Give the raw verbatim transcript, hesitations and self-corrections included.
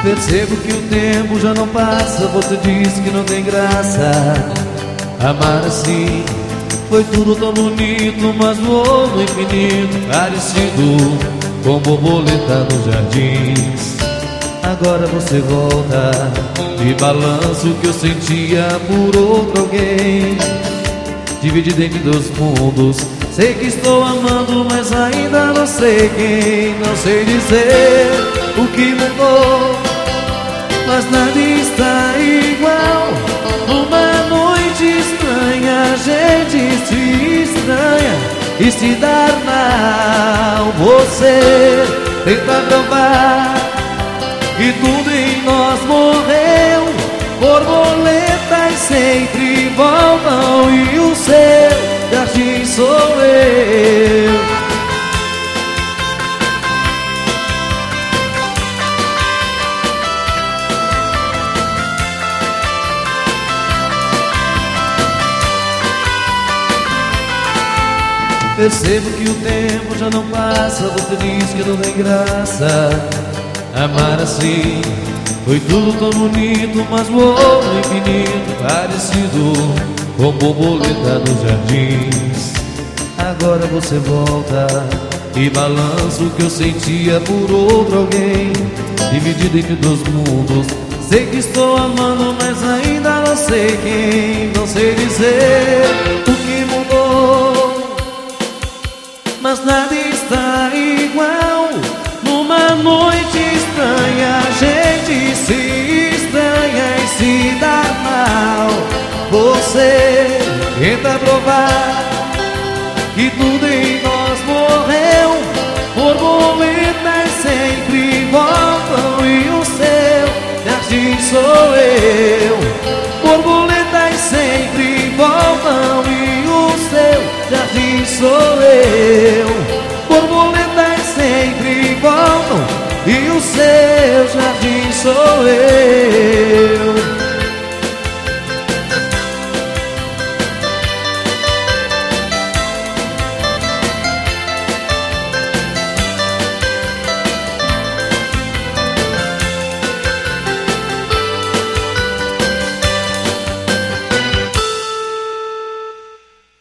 Percebo que o tempo já não passa. Você diz que não tem graça amar assim. Foi tudo tão bonito, mas voou no infinito, parecido com borboleta nos jardins. Agora você volta e balança o que eu sentia por outro alguém. Dividido entre dois mundos, sei que estou amando, mas ainda não sei quem. Não sei dizer o que mudou, mas nada está igual. Uma noite estranha, a gente se estranha e se dá mal. Você tenta provar que tudo em nós morreu. Borboletas sempre voltam e o seu jardim sou eu. Percebo que o tempo já não passa. Você diz que não tem graça amar assim. Foi tudo tão bonito, mas voou no infinito, parecido com borboleta nos jardins. Agora você volta e balança o que eu sentia por outro alguém. Dividido entre dois mundos, sei que estou amando, mas ainda não sei quem. Não sei dizer o que mudou, mas nada está igual. Numa noite estranha, a gente se estranha e se dá mal. Você tenta provar que tudo em nós morreu. Borboletas sempre voltam e o seu jardim sou eu. Borboletas sempre voltam e o seu jardim sou eu. Borboletas sempre voltam e o seu jardim sou eu.